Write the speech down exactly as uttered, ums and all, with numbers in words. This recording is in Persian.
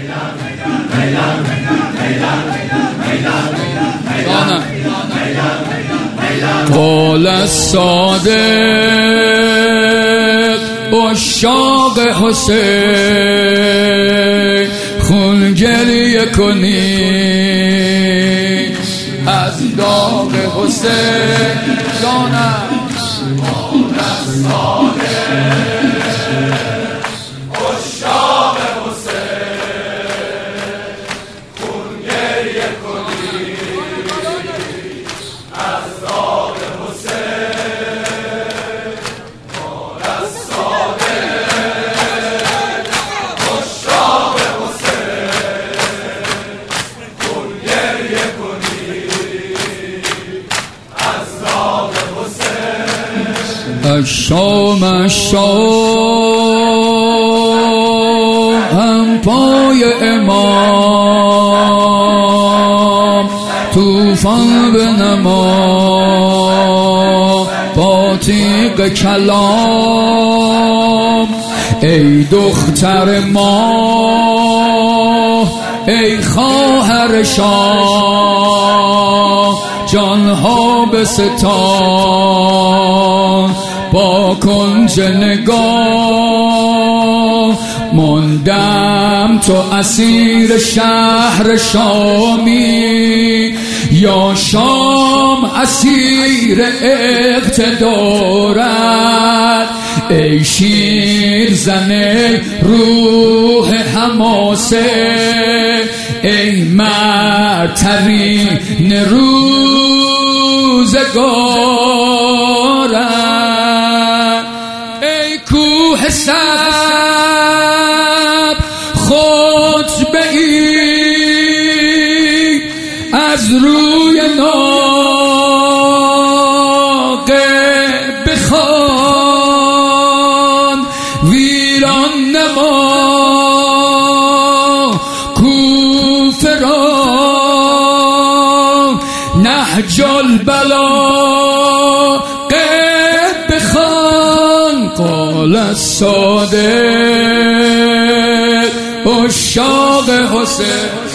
قال الصادق عشاق حسین خون گریه کنی از داغ حسین جانم. قال الصادق عشاق حسین خون گریه کنی از داغ حسین. قال الصادق عشاق حسین خون گریه کنی از داغ حسین. الشام الشام هم پای امام توفان بنما با تیغ کلام. ای دختر ما ای خواهر شاه جانها به ستان با کنج نگاه. ماندم تو اسیر شهر شامی یا شام اسیر اقتدارت. ای شیر زن روح حماسه ای مرترین روزگارت. ای کوه سب خطبه ای از روی ناقه بخوان ویران نما کوفه را نهج البلاغه بخوان. قال الصادق عشاق حسین